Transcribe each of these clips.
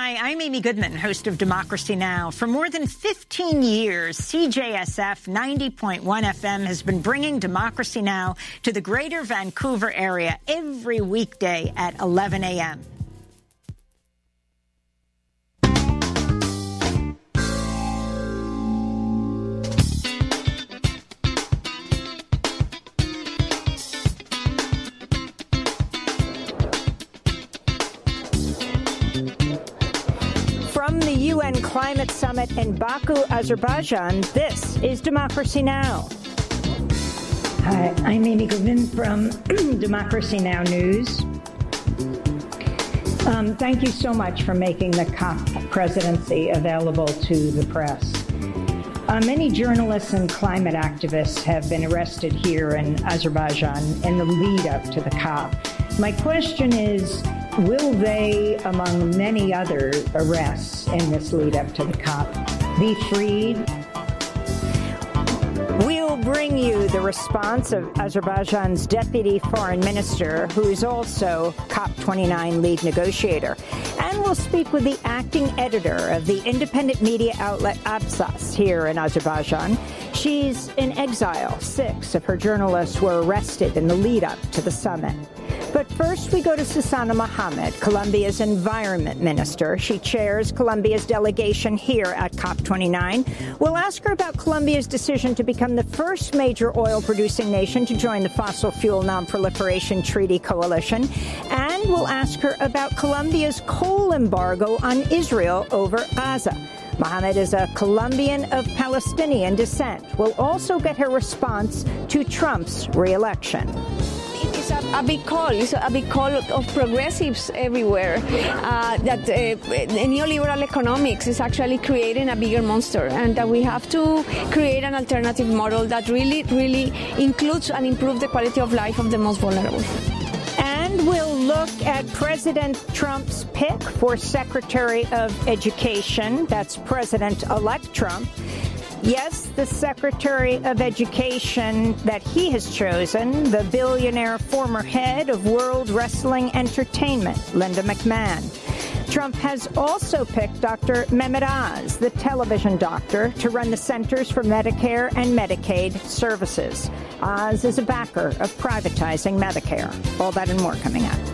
Hi, I'm Amy Goodman, host of Democracy Now! For more than 15 years, CJSF 90.1 FM has been bringing Democracy Now! To the greater Vancouver area every weekday at 11 a.m. From the UN Climate Summit in Baku, Azerbaijan, this is Democracy Now! Hi, I'm Amy Goodman from Democracy Now! News. Thank you so much for making the COP presidency available to the press. Many journalists and climate activists have been arrested here in Azerbaijan in the lead up to the COP. My question is, will they, among many other arrests in this lead up to the COP, be freed? We'll bring you the response of Azerbaijan's deputy foreign minister, who is also COP29 lead negotiator. And we'll speak with the acting editor of the independent media outlet Absas here in Azerbaijan. She's in exile. 6 of her journalists were arrested in the lead up to the summit. But first, we go to Susana Mohammed, Colombia's environment minister. She chairs Colombia's delegation here at COP29. We'll ask her about Colombia's decision to become the first major oil-producing nation to join the Fossil Fuel Non-Proliferation Treaty Coalition. And we'll ask her about Colombia's coal embargo on Israel over Gaza. Mohammed is a Colombian of Palestinian descent. We'll also get her response to Trump's re-election. It's a big call. It's a big call of progressives everywhere that neoliberal economics is actually creating a bigger monster, and that we have to create an alternative model that really includes and improves the quality of life of the most vulnerable. And we'll look at President Trump's pick for Secretary of Education. That's President-elect Trump. Yes, the Secretary of Education that he has chosen, the billionaire former head of World Wrestling Entertainment, Linda McMahon. Trump has also picked Dr. Mehmet Oz, the television doctor, to run the Centers for Medicare and Medicaid Services. Oz is a backer of privatizing Medicare. All that and more coming up.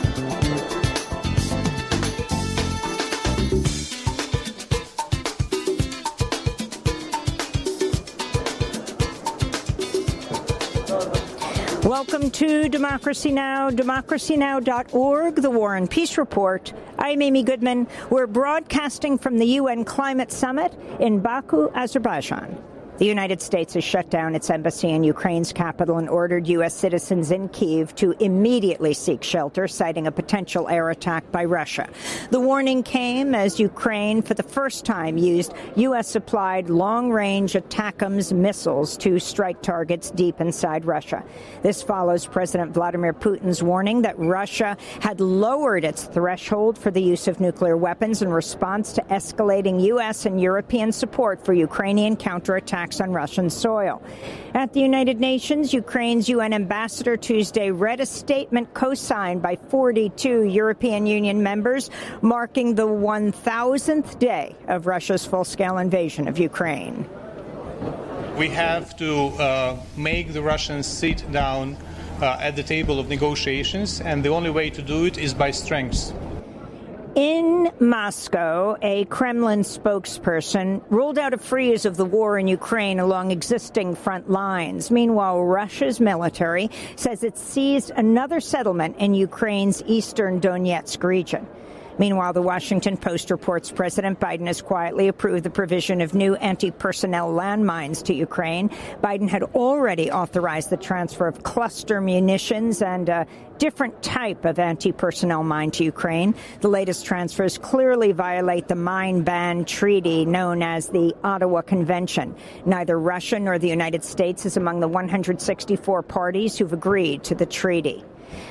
Welcome to Democracy Now!, democracynow.org, the War and Peace Report. I'm Amy Goodman. We're broadcasting from the UN Climate Summit in Baku, Azerbaijan. The United States has shut down its embassy in Ukraine's capital and ordered U.S. citizens in Kyiv to immediately seek shelter, citing a potential air attack by Russia. The warning came as Ukraine, for the first time, used U.S.-supplied long-range ATACMS missiles to strike targets deep inside Russia. This follows President Vladimir Putin's warning that Russia had lowered its threshold for the use of nuclear weapons in response to escalating U.S. and European support for Ukrainian counterattacks on Russian soil. At the United Nations, Ukraine's UN ambassador Tuesday read a statement co-signed by 42 European Union members marking the 1,000th day of Russia's full-scale invasion of Ukraine. We have to make the Russians sit down at the table of negotiations, and the only way to do it is by strength. In Moscow, a Kremlin spokesperson ruled out a freeze of the war in Ukraine along existing front lines. Meanwhile, Russia's military says it seized another settlement in Ukraine's eastern Donetsk region. Meanwhile, the Washington Post reports President Biden has quietly approved the provision of new anti-personnel landmines to Ukraine. Biden had already authorized the transfer of cluster munitions and a different type of anti-personnel mine to Ukraine. The latest transfers clearly violate the mine ban treaty known as the Ottawa Convention. Neither Russia nor the United States is among the 164 parties who've agreed to the treaty.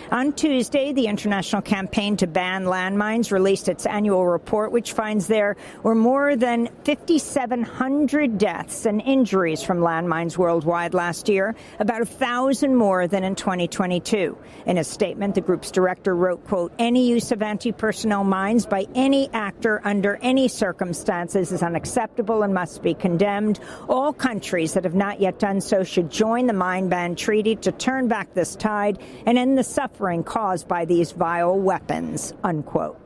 On Tuesday, the International Campaign to Ban Landmines released its annual report, which finds there were more than 5,700 deaths and injuries from landmines worldwide last year, about 1,000 more than in 2022. In a statement, the group's director wrote, quote, "Any use of anti-personnel mines by any actor under any circumstances is unacceptable and must be condemned. All countries that have not yet done so should join the Mine Ban Treaty to turn back this tide and end the suffering caused by these vile weapons," unquote.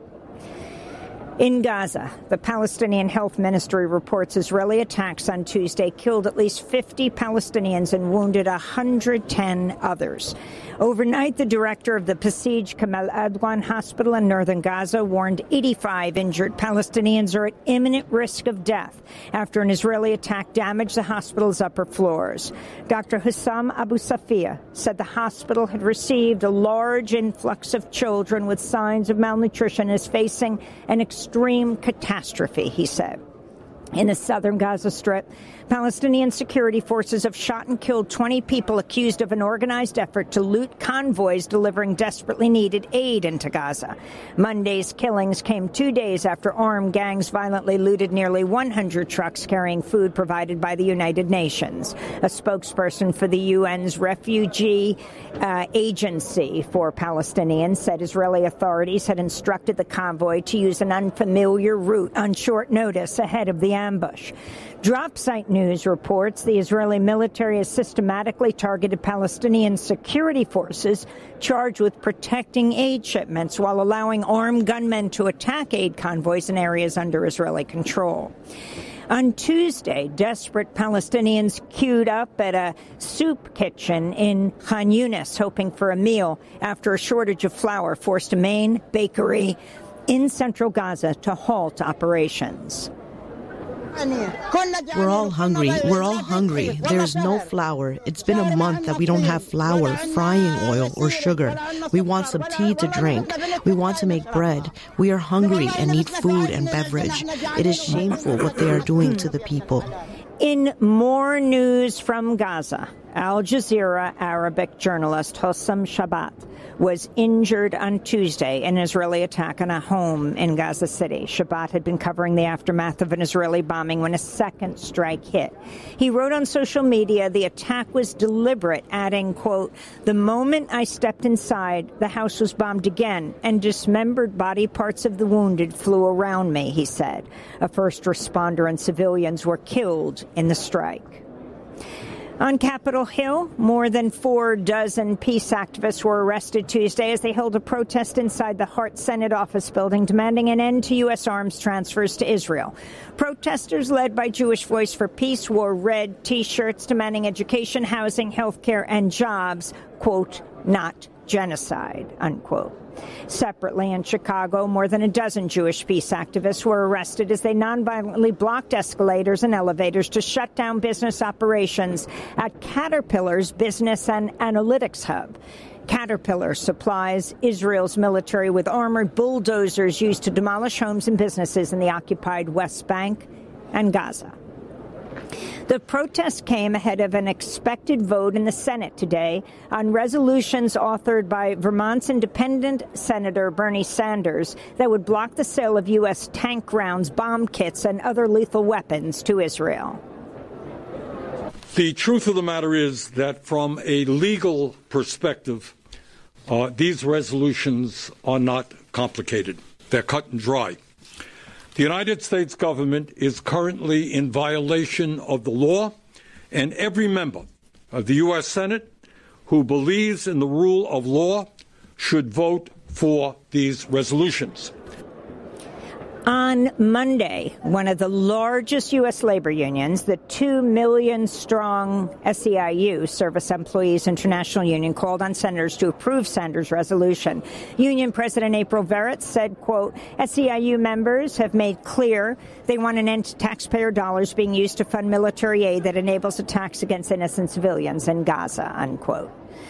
In Gaza, the Palestinian Health Ministry reports Israeli attacks on Tuesday killed at least 50 Palestinians and wounded 110 others. Overnight, the director of the besieged Kamal Adwan Hospital in northern Gaza warned 85 injured Palestinians are at imminent risk of death after an Israeli attack damaged the hospital's upper floors. Dr. Hussam Abu Safia said the hospital had received a large influx of children with signs of malnutrition and is facing an extreme catastrophe, he said. In the southern Gaza Strip, Palestinian security forces have shot and killed 20 people accused of an organized effort to loot convoys delivering desperately needed aid into Gaza. Monday's killings came 2 days after armed gangs violently looted nearly 100 trucks carrying food provided by the United Nations. A spokesperson for the UN's refugee agency for Palestinians said Israeli authorities had instructed the convoy to use an unfamiliar route on short notice ahead of the ambush. Dropsite News reports the Israeli military has systematically targeted Palestinian security forces charged with protecting aid shipments while allowing armed gunmen to attack aid convoys in areas under Israeli control. On Tuesday, desperate Palestinians queued up at a soup kitchen in Khan Yunis hoping for a meal after a shortage of flour forced a main bakery in central Gaza to halt operations. We're all hungry. We're all hungry. There's no flour. It's been a month that we don't have flour, frying oil, or sugar. We want some tea to drink. We want to make bread. We are hungry and need food and beverage. It is shameful what they are doing to the people. In more news from Gaza, Al Jazeera Arabic journalist Hossam Shabat was injured on Tuesday in an Israeli attack on a home in Gaza City. Shabat had been covering the aftermath of an Israeli bombing when a second strike hit. He wrote on social media the attack was deliberate, adding, quote, "The moment I stepped inside, the house was bombed again, and dismembered body parts of the wounded flew around me," he said. A first responder and civilians were killed in the strike. On Capitol Hill, more than 4 peace activists were arrested Tuesday as they held a protest inside the Hart Senate office building demanding an end to U.S. arms transfers to Israel. Protesters led by Jewish Voice for Peace wore red T-shirts demanding education, housing, health care, and jobs, quote, "not genocide," unquote. Separately, in Chicago, more than a dozen Jewish peace activists were arrested as they nonviolently blocked escalators and elevators to shut down business operations at Caterpillar's business and analytics hub. Caterpillar supplies Israel's military with armored bulldozers used to demolish homes and businesses in the occupied West Bank and Gaza. The protest came ahead of an expected vote in the Senate today on resolutions authored by Vermont's independent Senator Bernie Sanders that would block the sale of U.S. tank rounds, bomb kits, and other lethal weapons to Israel. The truth of the matter is that from a legal perspective, these resolutions are not complicated. They're cut and dry. The United States government is currently in violation of the law, and every member of the U.S. Senate who believes in the rule of law should vote for these resolutions. On Monday, one of the largest U.S. labor unions, the 2 million strong SEIU, Service Employees International Union, called on senators to approve Sanders' resolution. Union President April Verrett said, quote, SEIU members have made clear they want an end to taxpayer dollars being used to fund military aid that enables attacks against innocent civilians in Gaza, unquote.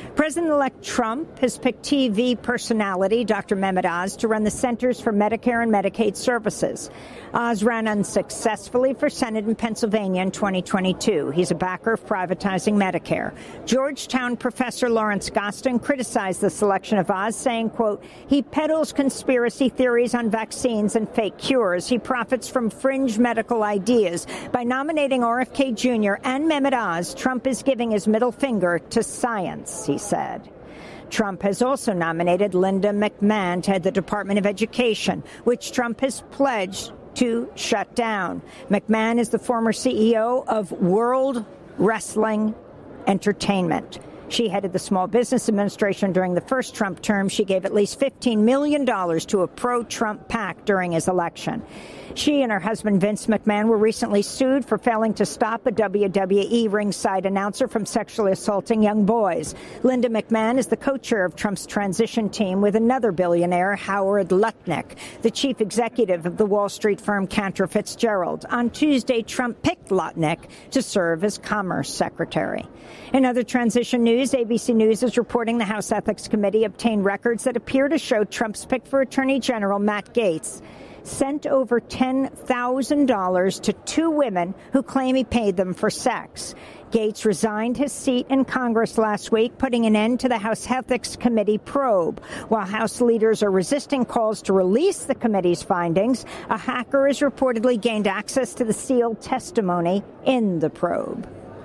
President-elect Trump has picked TV personality Dr. Mehmet Oz to run the Centers for Medicare and Medicaid Services. Oz ran unsuccessfully for Senate in Pennsylvania in 2022. He's a backer of privatizing Medicare. Georgetown professor Lawrence Gostin criticized the selection of Oz, saying, quote, he peddles conspiracy theories on vaccines and fake cures. He profits from fringe medical ideas. By nominating RFK Jr. and Mehmet Oz, Trump is giving his middle finger to science, he said. Trump has also nominated Linda McMahon to head the Department of Education, which Trump has pledged to shut down. McMahon is the former CEO of World Wrestling Entertainment. She headed the Small Business Administration during the first Trump term. She gave at least $15 million to a pro-Trump PAC during his election. She and her husband, Vince McMahon, were recently sued for failing to stop a WWE ringside announcer from sexually assaulting young boys. Linda McMahon is the co-chair of Trump's transition team with another billionaire, Howard Lutnick, the chief executive of the Wall Street firm Cantor Fitzgerald. On Tuesday, Trump picked Lutnick to serve as Commerce Secretary. In other transition news, ABC News is reporting the House Ethics Committee obtained records that appear to show Trump's pick for Attorney General Matt Gaetz sent over $10,000 to two women who claim he paid them for sex. Gaetz resigned his seat in Congress last week, putting an end to the House Ethics Committee probe. While House leaders are resisting calls to release the committee's findings, a hacker has reportedly gained access to the sealed testimony in the probe.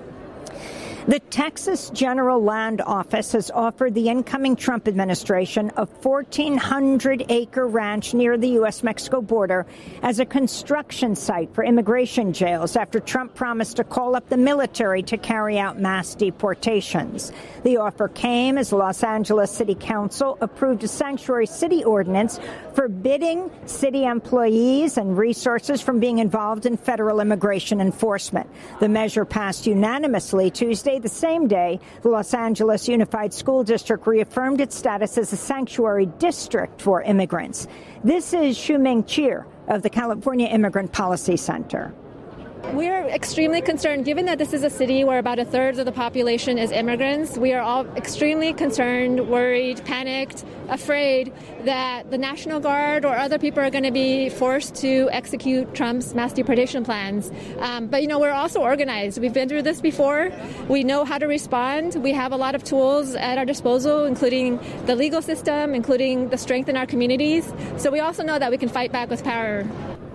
The Texas General Land Office has offered the incoming Trump administration a 1,400-acre ranch near the U.S.-Mexico border as a construction site for immigration jails after Trump promised to call up the military to carry out mass deportations. The offer came as Los Angeles City Council approved a sanctuary city ordinance forbidding city employees and resources from being involved in federal immigration enforcement. The measure passed unanimously Tuesday. The same day, the Los Angeles Unified School District reaffirmed its status as a sanctuary district for immigrants. This is Xiuming Chier of the California Immigrant Policy Center. We're extremely concerned, given that this is a city where about a third of the population is immigrants. We are all extremely concerned, worried, panicked, afraid that the National Guard or other people are going to be forced to execute Trump's mass deportation plans. But, we're also organized. We've been through this before. We know how to respond. We have a lot of tools at our disposal, including the legal system, including the strength in our communities. So we also know that we can fight back with power.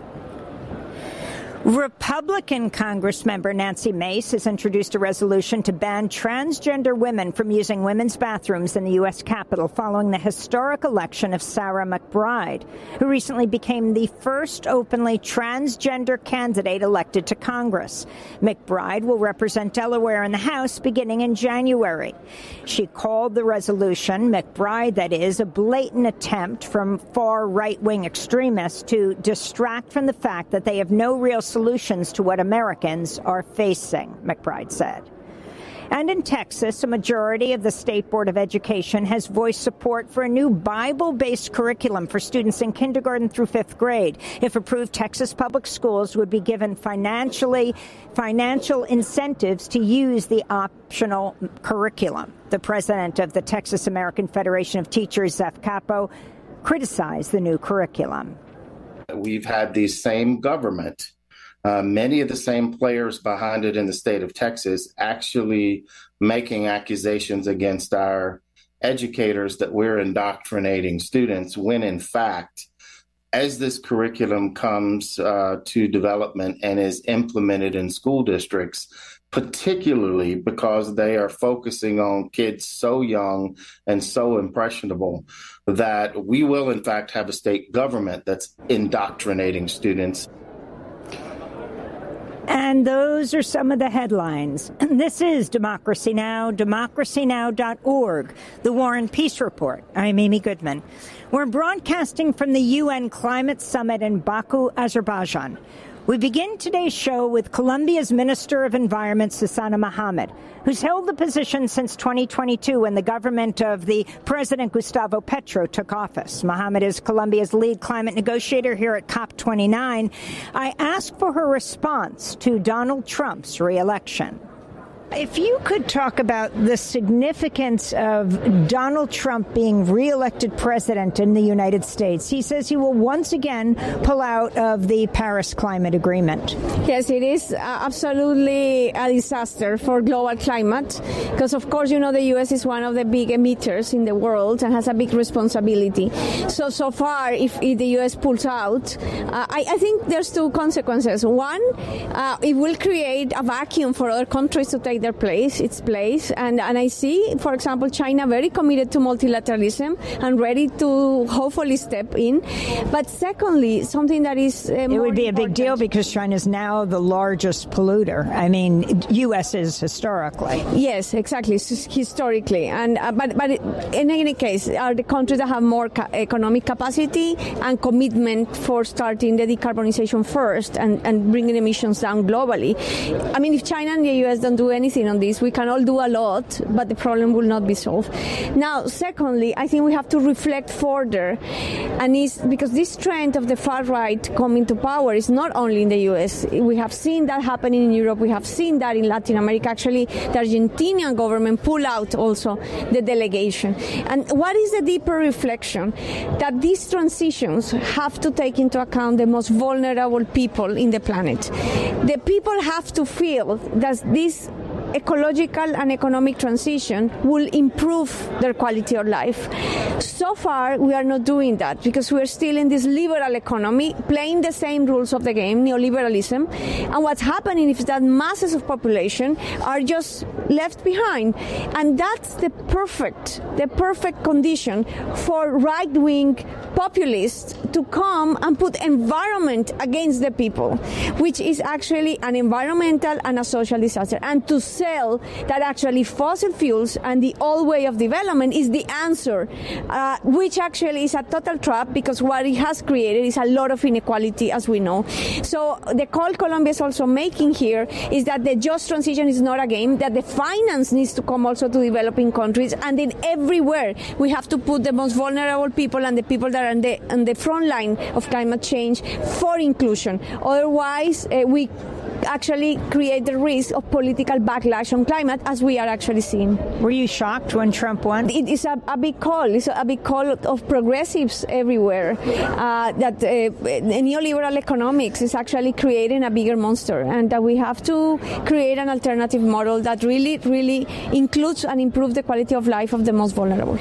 Republican Congressmember Nancy Mace has introduced a resolution to ban transgender women from using women's bathrooms in the U.S. Capitol following the historic election of Sarah McBride, who recently became the first openly transgender candidate elected to Congress. McBride will represent Delaware in the House beginning in January. She called the resolution, McBride that is, a blatant attempt from far right-wing extremists to distract from the fact that they have no real solutions to what Americans are facing, McBride said. And in Texas, a majority of the State Board of Education has voiced support for a new Bible-based curriculum for students in kindergarten through fifth grade. If approved, Texas public schools would be given financial incentives to use the optional curriculum. The president of the Texas American Federation of Teachers, Zeph Capo, criticized the new curriculum. We've had the same government, many of the same players behind it in the state of Texas, actually making accusations against our educators that we're indoctrinating students, when in fact, as this curriculum comes to development and is implemented in school districts, particularly because they are focusing on kids so young and so impressionable, that we will in fact have a state government that's indoctrinating students. And those are some of the headlines. This is Democracy Now!, democracynow.org, the War and Peace Report. I'm Amy Goodman. We're broadcasting from the UN Climate Summit in Baku, Azerbaijan. We begin today's show with Colombia's Minister of Environment, Susana Mohammed, who's held the position since 2022 when the government of the President Gustavo Petro took office. Mohammed is Colombia's lead climate negotiator here at COP29. I asked for her response to Donald Trump's re-election. If you could talk about the significance of Donald Trump being reelected president in the United States. He says he will once again pull out of the Paris Climate Agreement. Yes, it is absolutely a disaster for global climate because, of course, you know, the U.S. is one of the big emitters in the world and has a big responsibility. So far, if the U.S. pulls out, I think there's two consequences. One, it will create a vacuum for other countries to take its place. And I see, for example, China very committed to multilateralism and ready to hopefully step in. But secondly, something that is it would be a big deal because China is now the largest polluter. I mean, U.S. is historically. Yes, exactly, historically. And but in any case, are the countries that have more economic capacity and commitment for starting the decarbonization first and bringing emissions down globally. I mean, if China and the U.S. don't do anything on this, we can all do a lot, but the problem will not be solved. Now, secondly, I think we have to reflect further, and it's because this trend of the far right coming to power is not only in the U.S. We have seen that happening in Europe. We have seen that in Latin America. Actually, the Argentinian government pulled out also the delegation. And what is the deeper reflection? That these transitions have to take into account the most vulnerable people in the planet. The people have to feel that this ecological and economic transition will improve their quality of life. So far, we are not doing that because we are still in this liberal economy, playing the same rules of the game, neoliberalism. And what's happening is that masses of population are just left behind. And that's the perfect condition for right-wing populists to come and put environment against the people, which is actually an environmental and a social disaster. And to sell that actually fossil fuels and the old way of development is the answer, which actually is a total trap because what it has created is a lot of inequality, as we know. So the call Colombia is also making here is that the just transition is not a game, that the finance needs to come also to developing countries, and then everywhere we have to put the most vulnerable people and the people that are on the front line of climate change for inclusion. Otherwise, we actually create the risk of political backlash on climate, as we are actually seeing. Were you shocked when Trump won? It is a big call. It's a big call of progressives everywhere that neoliberal economics is actually creating a bigger monster, and that we have to create an alternative model that really, really includes and improves the quality of life of the most vulnerable.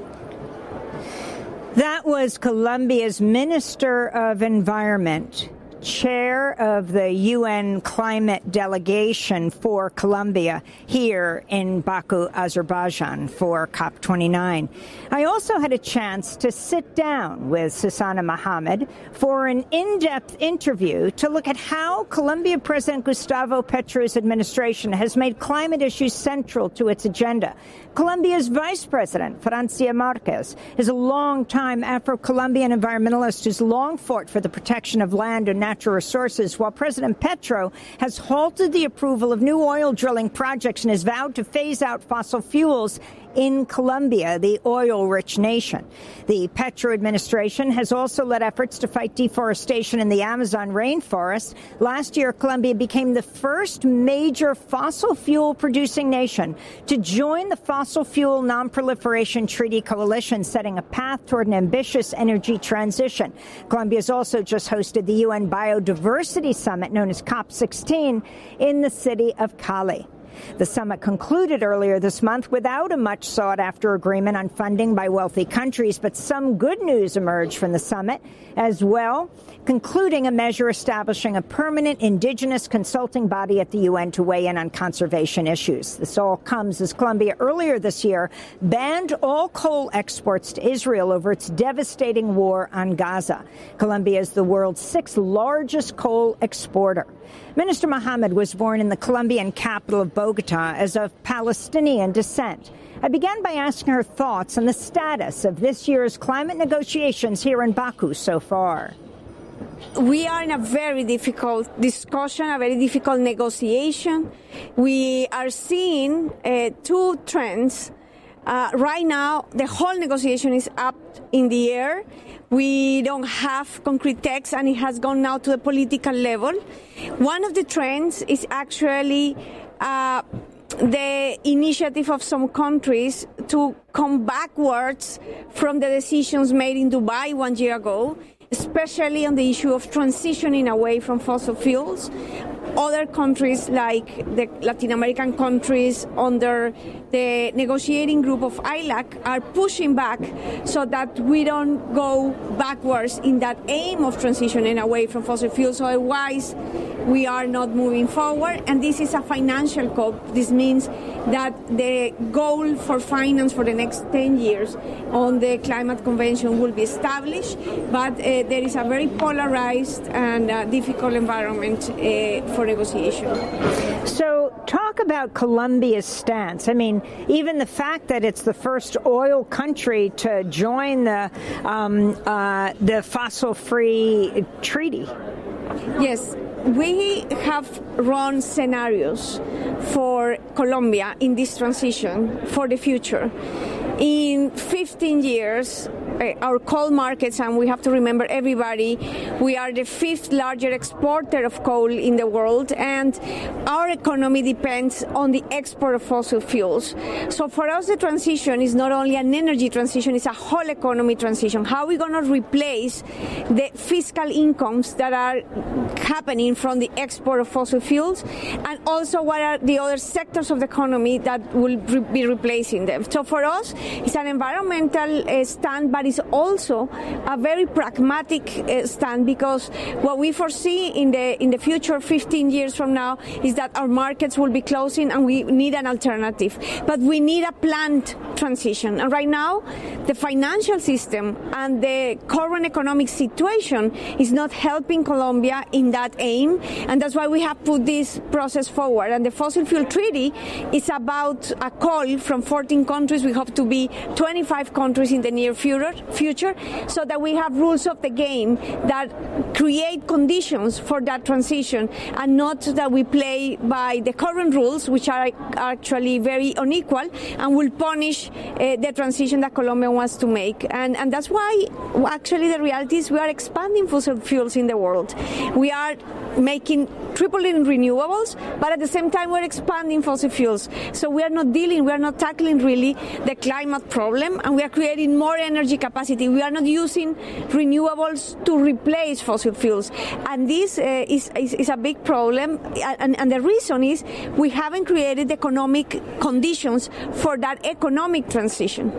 That was Colombia's Minister of Environment, chair of the UN climate delegation for Colombia here in Baku, Azerbaijan for COP29. I also had a chance to sit down with Susana Mohammed for an in-depth interview to look at how Colombia President Gustavo Petro's administration has made climate issues central to its agenda. Colombia's Vice President, Francia Marquez, is a long-time Afro-Colombian environmentalist who's long fought for the protection of land and natural resources, while President Petro has halted the approval of new oil drilling projects and has vowed to phase out fossil fuels in Colombia, the oil-rich nation. The Petro administration has also led efforts to fight deforestation in the Amazon rainforest. Last year, Colombia became the first major fossil fuel-producing nation to join the Fossil Fuel Non-Proliferation Treaty Coalition, setting a path toward an ambitious energy transition. Colombia has also just hosted the UN Biodiversity Summit, known as COP16, in the city of Cali. The summit concluded earlier this month without a much sought-after agreement on funding by wealthy countries, but some good news emerged from the summit as well, concluding a measure establishing a permanent indigenous consulting body at the UN to weigh in on conservation issues. This all comes as Colombia earlier this year banned all coal exports to Israel over its devastating war on Gaza. Colombia is the world's sixth largest coal exporter. Minister Mohammed was born in the Colombian capital of Bogota as of Palestinian descent. I began by asking her thoughts on the status of this year's climate negotiations here in Baku so far. We are in a very difficult discussion, a very difficult negotiation. We are seeing two trends. Right now, the whole negotiation is up in the air. We don't have concrete text, and it has gone now to the political level. One of the trends is actually the initiative of some countries to come backwards from the decisions made in Dubai 1 year ago, especially on the issue of transitioning away from fossil fuels. Other countries, like the Latin American countries under the negotiating group of ILAC, are pushing back so that we don't go backwards in that aim of transitioning away from fossil fuels. Otherwise, we are not moving forward. And this is a financial COP. This means that the goal for finance for the next 10 years on the climate convention will be established. But there is a very polarized and difficult environment for negotiation. So talk about Colombia's stance. I mean, even the fact that it's the first oil country to join the fossil-free treaty. Yes. We have run scenarios for Colombia in this transition for the future. In 15 years, our coal markets, and we have to remember everybody, we are the 5th largest exporter of coal in the world, and our economy depends on the export of fossil fuels. So for us, the transition is not only an energy transition, it's a whole economy transition. How are we going to replace the fiscal incomes that are happening from the export of fossil fuels, and also what are the other sectors of the economy that will be replacing them? So for us, it's an environmental stand, but it's also a very pragmatic stand, because what we foresee in the future, 15 years from now, is that our markets will be closing and we need an alternative. But we need a planned transition. And right now, the financial system and the current economic situation is not helping Colombia in that aim, and that's why we have put this process forward. And the Fossil Fuel Treaty is about a call from 14 countries. We hope to be 25 countries in the near future, so that we have rules of the game that create conditions for that transition, and not that we play by the current rules, which are actually very unequal and will punish the transition that Colombia wants to make. And that's why actually the reality is we are expanding fossil fuels in the world. We are making tripling renewables, but at the same time we're expanding fossil fuels. So we are not tackling really the climate problem, and we are creating more energy capacity. We are not using renewables to replace fossil fuels. And this is a big problem, and the reason is we haven't created economic conditions for that economic transition.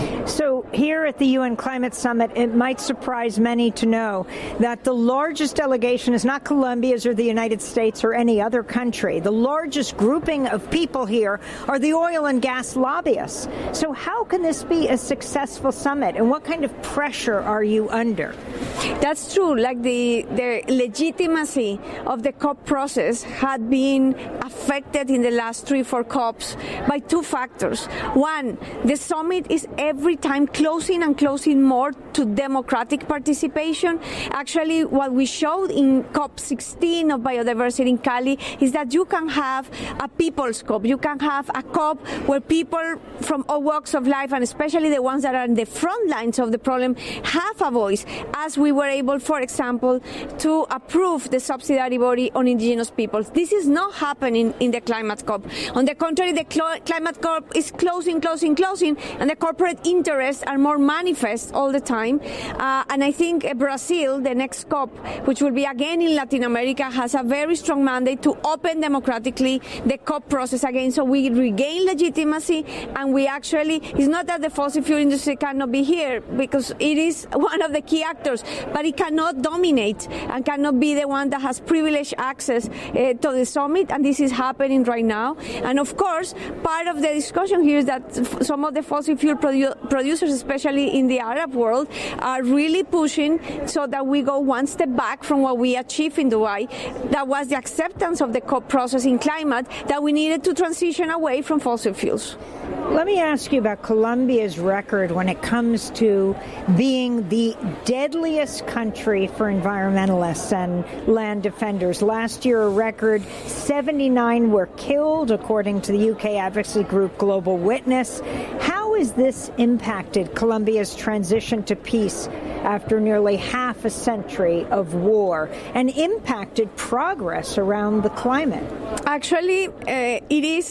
So here at the UN Climate Summit, it might surprise many to know that the largest delegation is not Colombia's or the United States or any other country. The largest grouping of people here are the oil and gas lobbyists. So how can this be a successful summit, and what kind of pressure are you under? That's true. Like the legitimacy of the COP process had been affected in the last 3-4 COPs by 2 factors. One, the summit is every time closing more to democratic participation. Actually, what we showed in COP16 of biodiversity in Cali is that you can have a people's COP. You can have a COP where people from all walks of life, and especially the ones that are in the front lines of the problem, have a voice, as we were able, for example, to approve the subsidiary body on indigenous peoples. This is not happening in the climate COP. On the contrary, the climate COP is closing, and the corporate interests are more manifest all the time. And I think Brazil, the next COP, which will be again in Latin America, has a very strong mandate to open democratically the COP process again, so we regain legitimacy, and we actually, it's not that the fossil fuel industry cannot be here, because it is one of the key actors, but it cannot dominate and cannot be the one that has privileged access to the summit, and this is happening right now. And of course, part of the discussion here is that some of the fossil fuel producers, especially in the Arab world, are really pushing so that we go one step back from what we achieved in Dubai. That was the acceptance of the COP process in climate, that we needed to transition away from fossil fuels. Let me ask you about Colombia's record when it comes to being the deadliest country for environmentalists and land defenders. Last year, a record 79 were killed, according to the UK advocacy group Global Witness. How has this impacted Colombia's transition to peace after nearly half a century of war, and impacted progress around the climate? Actually, it is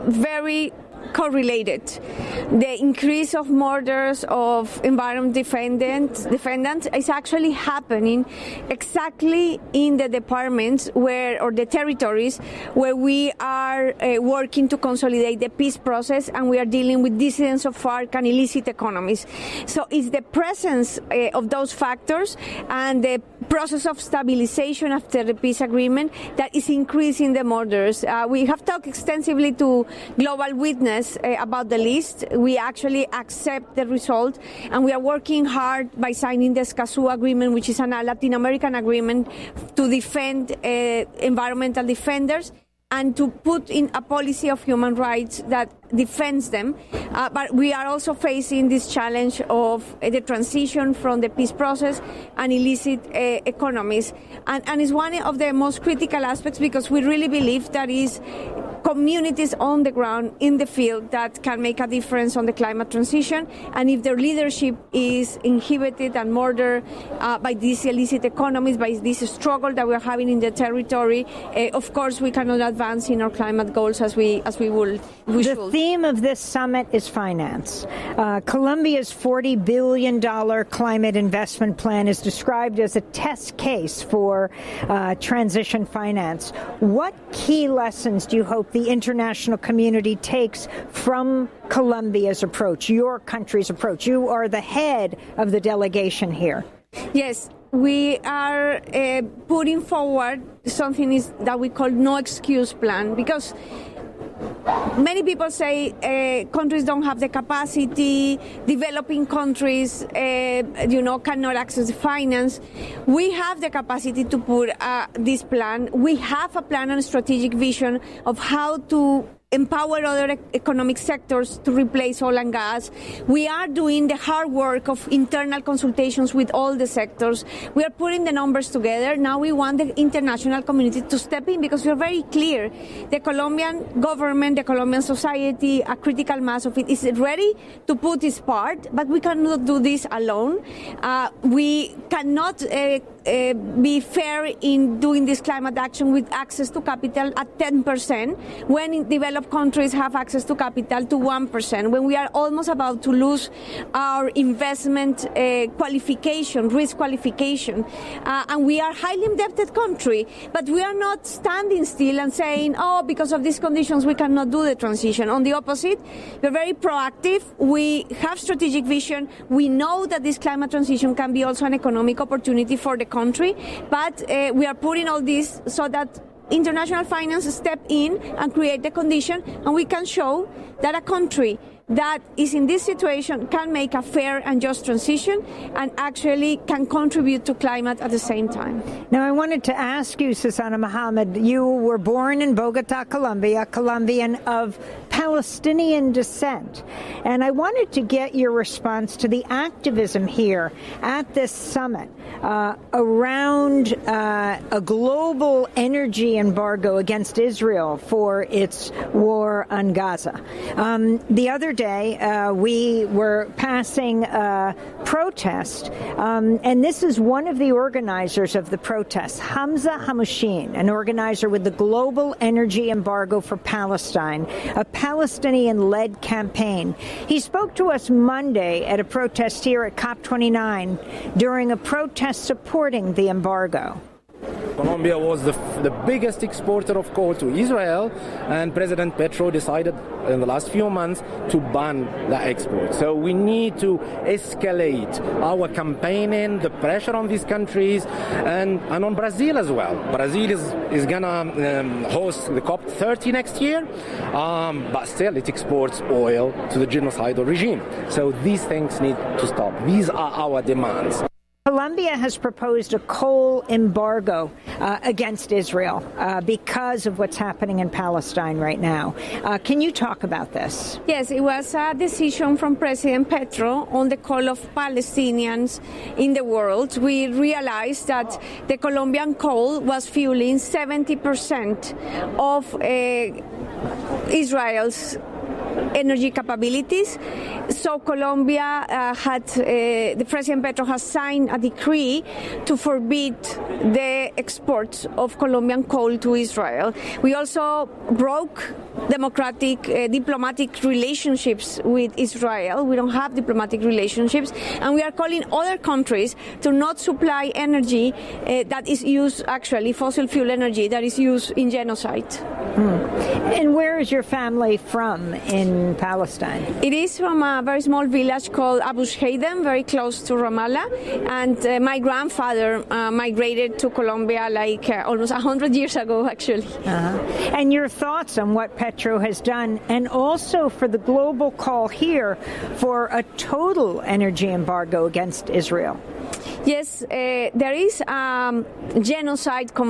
very correlated. The increase of murders of environment defendants is actually happening exactly in the departments or the territories where we are working to consolidate the peace process, and we are dealing with dissidents of FARC and illicit economies. So it's the presence of those factors and the process of stabilization after the peace agreement that is increasing the murders. We have talked extensively to Global Witness about the list. We actually accept the result, and we are working hard by signing the Escazú agreement, which is a Latin American agreement to defend environmental defenders and to put in a policy of human rights that defends them. But we are also facing this challenge of the transition from the peace process and illicit economies. And it's one of the most critical aspects, because we really believe that is communities on the ground, in the field, that can make a difference on the climate transition. And if their leadership is inhibited and murdered by these illicit economies, by this struggle that we're having in the territory, of course we cannot advance in our climate goals as we should. The theme of this summit is finance. Colombia's $40 billion climate investment plan is described as a test case for transition finance. What key lessons do you hope the international community takes from Colombia's approach, your country's approach? You are the head of the delegation here. Yes, we are putting forward something that we call no excuse plan, because many people say countries don't have the capacity, developing countries, cannot access finance. We have the capacity to put this plan. We have a plan and a strategic vision of how to empower other economic sectors to replace oil and gas. We are doing the hard work of internal consultations with all the sectors. We are putting the numbers together. Now we want the international community to step in, because we are very clear. The Colombian government, the Colombian society, a critical mass of it is ready to put its part, but we cannot do this alone. We cannot be fair in doing this climate action with access to capital at 10%, when in developed countries have access to capital to 1%, when we are almost about to lose our investment qualification, risk qualification. And we are a highly indebted country, but we are not standing still and saying, because of these conditions we cannot do the transition. On the opposite, we're very proactive. We have strategic vision. We know that this climate transition can be also an economic opportunity for the country, but we are putting all this so that international finance step in and create the condition, and we can show that a country that is in this situation can make a fair and just transition and actually can contribute to climate at the same time. Now, I wanted to ask you, Susana Mohammed, you were born in Bogota, Colombia, Colombian of Palestinian descent. And I wanted to get your response to the activism here at this summit around a global energy embargo against Israel for its war on Gaza. The other day, we were passing a protest, and this is one of the organizers of the protest, Hamza Hamouchine, an organizer with the Global Energy Embargo for Palestine, a Palestinian-led campaign. He spoke to us Monday at a protest here at COP29 during a protest supporting the embargo. Colombia was the biggest exporter of coal to Israel, and President Petro decided in the last few months to ban the export. So we need to escalate our campaigning, the pressure on these countries, and on Brazil as well. Brazil is going to host the COP30 next year, but still it exports oil to the genocidal regime. So these things need to stop. These are our demands. Colombia has proposed a coal embargo against Israel because of what's happening in Palestine right now. Can you talk about this? Yes, it was a decision from President Petro on the call of Palestinians in the world. We realized that the Colombian coal was fueling 70% of Israel's energy capabilities. So Colombia the President Petro has signed a decree to forbid the exports of Colombian coal to Israel. We also broke diplomatic relationships with Israel. We don't have diplomatic relationships, and we are calling other countries to not supply energy that is used, actually fossil fuel energy that is used in genocide. And where is your family from in Palestine? It is from a very small village called Abu Shheidem, very close to Ramallah. And my grandfather migrated to Colombia almost 100 years ago, actually. And your thoughts on what Petro has done, and also for the global call here for a total energy embargo against Israel? Yes, there is genocide